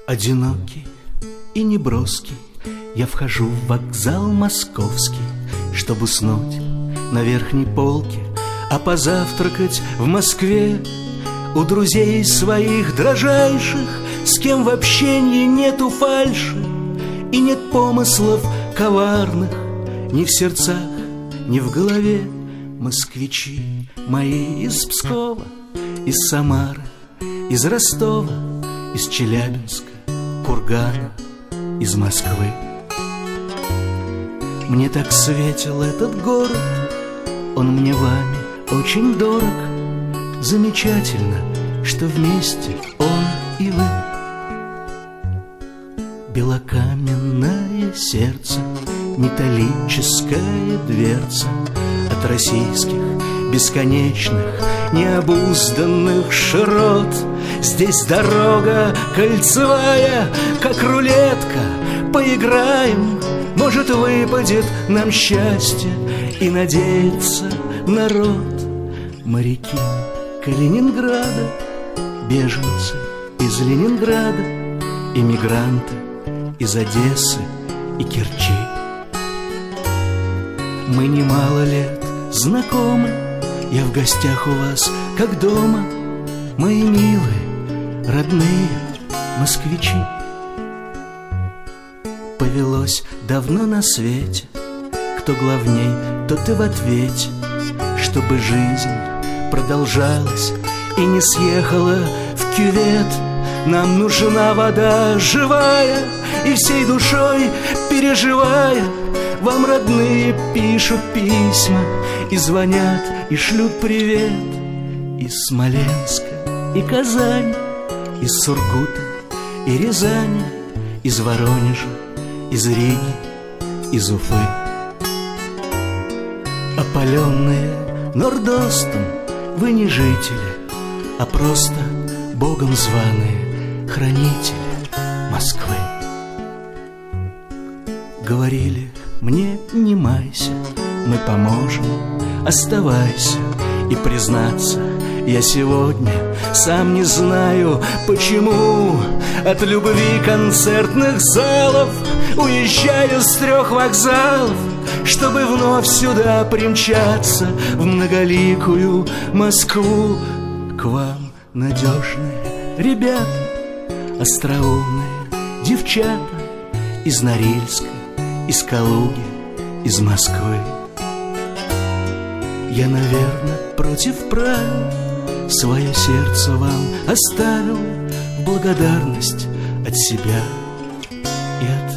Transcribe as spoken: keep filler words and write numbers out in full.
Одинокий и неброский я вхожу в вокзал московский, чтобы уснуть на верхней полке, а позавтракать в Москве у друзей своих дрожайших, с кем в общении нету фальши и нет помыслов коварных ни в сердцах, ни в голове. Москвичи мои из Пскова, из Самары, из Ростова, из Челябинска, Кургана, из Москвы. Мне так светил этот город, он мне вами очень дорог. Замечательно, что вместе он и вы. Белокаменное сердце, металлическая дверца от российских бесконечных необузданных широт. Здесь дорога кольцевая, как рулетка. Поиграем, может, выпадет нам счастье, и надеется народ. Моряки Калининграда, беженцы из Ленинграда, эмигранты из Одессы и Керчи. Мы немало лет знакомы, я в гостях у вас, как дома, мои милые, родные москвичи. Повелось давно на свете, кто главней, тот и в ответе, чтобы жизнь продолжалась и не съехала в кювет. Нам нужна вода живая, и всей душой переживая, вам родные пишут письма и звонят, и шлют привет. Из Смоленска и Казани, из Сургута и Рязани, из Воронежа, из Риги, из Уфы. Опаленные нордостом, вы не жители, а просто Богом званые хранители Москвы. Говорили мне: не майся, мы поможем, оставайся. И признаться, я сегодня сам не знаю почему от любви концертных залов уезжаю с трех вокзалов, чтобы вновь сюда примчаться, в многоликую Москву. К вам надежные ребята, остроумные девчата из Норильска, из Калуги, из Москвы. Я, наверное, против правил свое сердце вам оставил в благодарность от себя и от